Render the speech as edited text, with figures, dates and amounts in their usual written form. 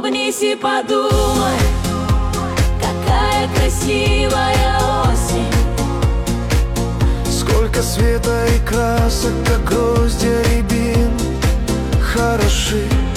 улыбнись и подумай, какая красивая осень. Сколько света и красок, как гроздья рябин, хороши